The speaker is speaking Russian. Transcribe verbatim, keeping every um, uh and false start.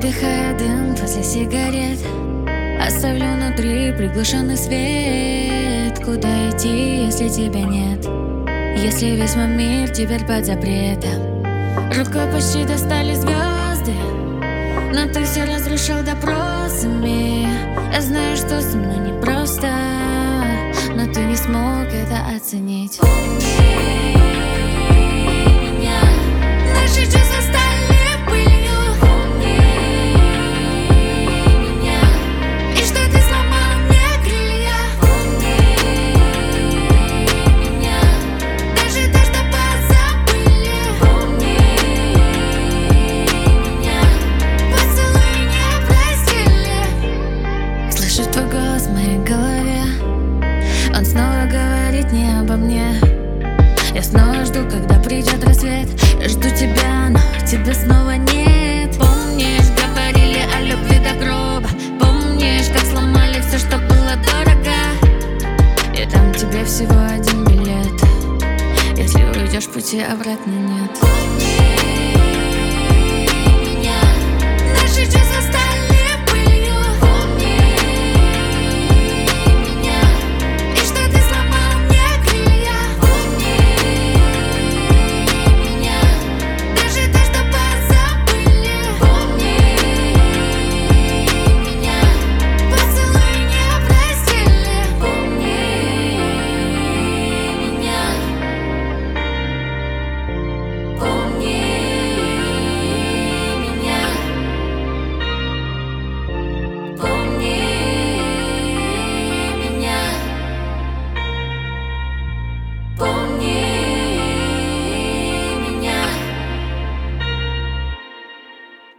Выдыхая дым после сигарет, оставлю внутри приглушенный свет. Куда идти, если тебя нет? Если весь мой мир теперь под запретом. Рукой почти достали звезды, но ты все разрушил допросами. Я знаю, что со мной непросто, но ты не смог это оценить. Наши чувства стали пылью, и что ты сломал мне крылья. Даже то, что позабыли, поцелуй не простили. Слышу твой голос в моей голове, он снова говорит не обо мне. Я снова жду, когда придет рассвет. Я жду тебя, но тебя снова нет. Помнишь, говорили о любви до гроба? Помнишь, как сломали все, что было дорого? Я дам тебе всего один билет. Если уйдешь, пути обратно нет.